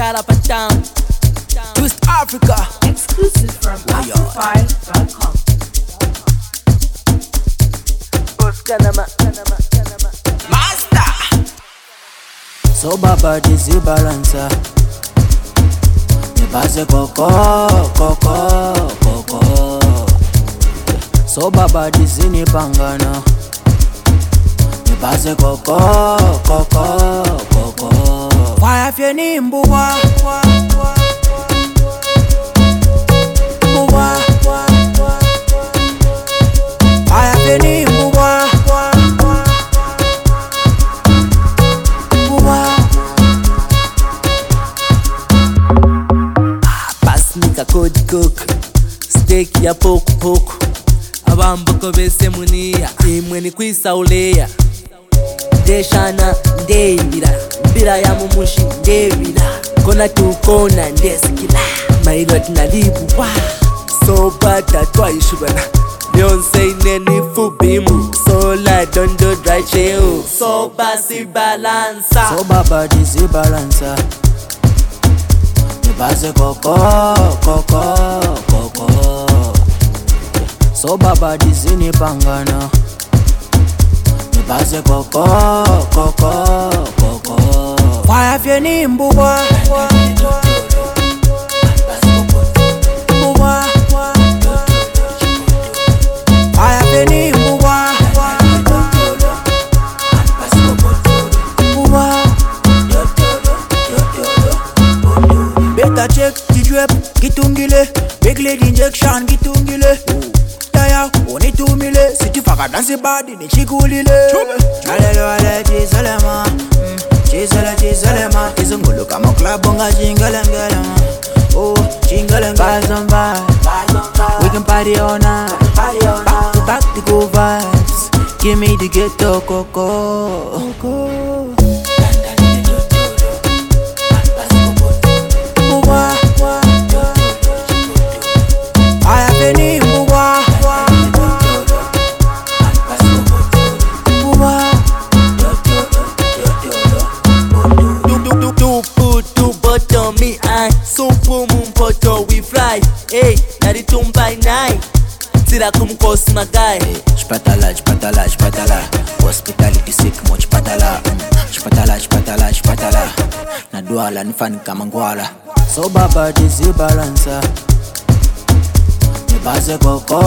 Town, West Africa. Exclusive from Afrophi.com. Master. So baba dizzy balancer. Nibaze koko. So baba dizzy ni pangana. Nibaze koko. Why fye ni mbuwa. Why fye ni mbuwa. Nika code cook steak ya poku abamboko bese muniya imwe ni kwisauleya ndeshana ndebira ya mumushi ndebira kona tukona ndesikila mailo tinalibu wa so bata twaishubana Beyonce neni fubimu so la dondo dry chill so basi balansa so baba dizzy balancer. Nibaze koko. So baba dizzy ni pangana. Nibaze koko. Why fye ni mbuwa. Why fye ni mbuwa. Better check the drip, gitungile. Big leg injection, gitungile. Taya, oni tumile. City faka dance body, ni chikulile. Chalele chiselema, chiselema. Izungulu kama club bonga chingalengele. Oh, chingalengele. Vibes on vibes, we can party all night. Back to back the good vibes. Give me the ghetto coco. Me and so boom poto we fly. Hey, nari tumbai nai. Tira kum kos magai. Spatala. Hospitality sick much patala. Spatala. Na duala ni fan kama ngwala. So baba dizzy balancer. Nibaze koko.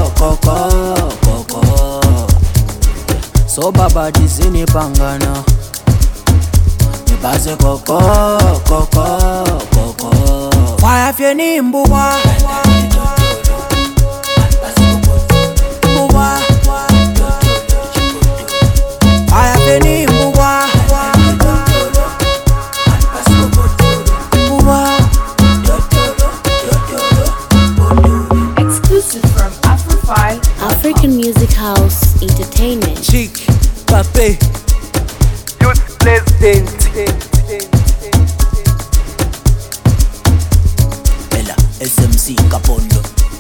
So baba dizzy ni pangana. Nibaze koko. Why fye ni mbuwa. Exclusive from Afrophi. African Music House Entertainment. Chic, pape, youth president. Ella, SMC Kapondo.